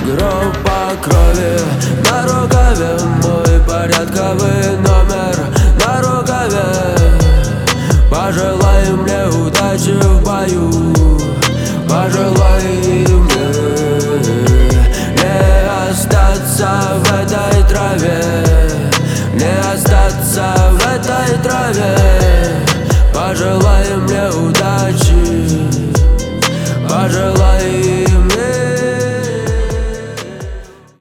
Группа крови на рукаве, мой порядковый номер на рукаве. Пожелай мне удачи в бою, пожелай мне не остаться в этой траве.